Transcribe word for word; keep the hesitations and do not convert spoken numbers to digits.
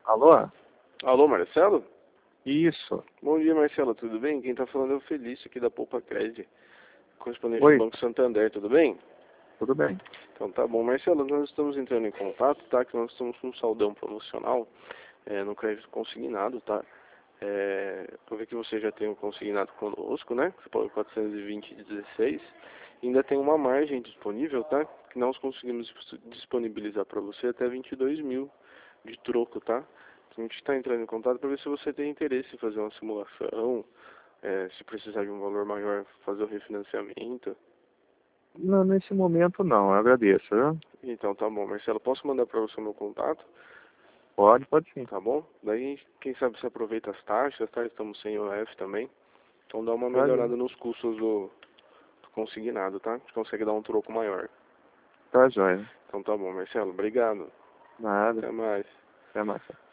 Alô? Alô, Marcelo? Isso. Bom dia, Marcelo, tudo bem? Quem tá falando é o Felício aqui da Poupa Cred, correspondente do Oi, Banco Santander, tudo bem? tudo bem? Então tá bom. Marcelo, nós estamos entrando em contato, tá? Que nós estamos com um saldão promocional é, no crédito consignado, tá? É, eu vi que você já tem um consignado conosco, né? Você pagou quatrocentos e vinte e dezesseis. Ainda tem uma margem disponível, tá? Que nós conseguimos disponibilizar para você até vinte e dois mil de troco, tá? A gente está entrando em contato para ver se você tem interesse em fazer uma simulação, é, se precisar de um valor maior, fazer o refinanciamento. Não, nesse momento não, eu agradeço, viu? Então tá bom, Marcelo, posso mandar para você o meu contato? Pode, pode sim. Tá bom? Daí, quem sabe você aproveita as taxas, tá? Estamos sem O F também. Então dá uma Tá, melhorada nos custos do, do consignado, tá? A gente consegue dar um troco maior. tá joia. Então tá bom, Marcelo, obrigado. Nada, Até mais. até mais.